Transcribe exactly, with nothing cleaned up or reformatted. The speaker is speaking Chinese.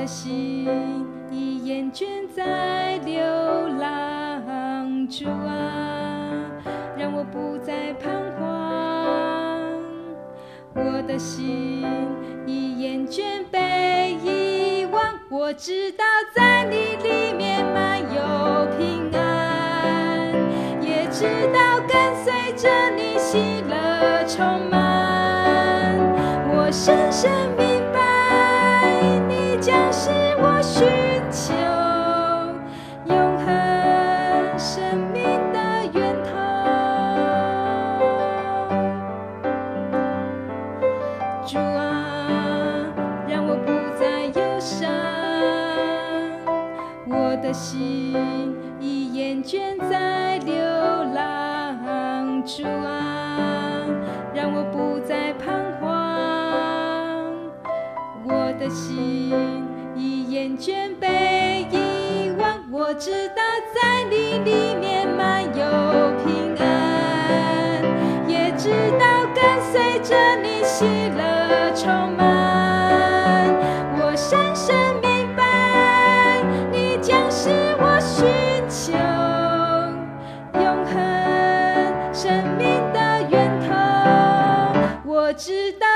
的心已厌倦在流浪，主啊，让我不再彷徨。我的心已厌倦被遗忘，我知道在你里面满有平安，也知道跟随着你喜乐充满。我深深明白，你将是我寻求永恒生命的源头。主啊，让我不再忧伤，我的心已厌倦在流浪。主啊，让我不再彷徨，我的心已厌倦被遗忘。我知道在你里面满有平安，也知道跟随着你喜乐充满。我深深明白，你将是我寻求永恒生命的源头。我知道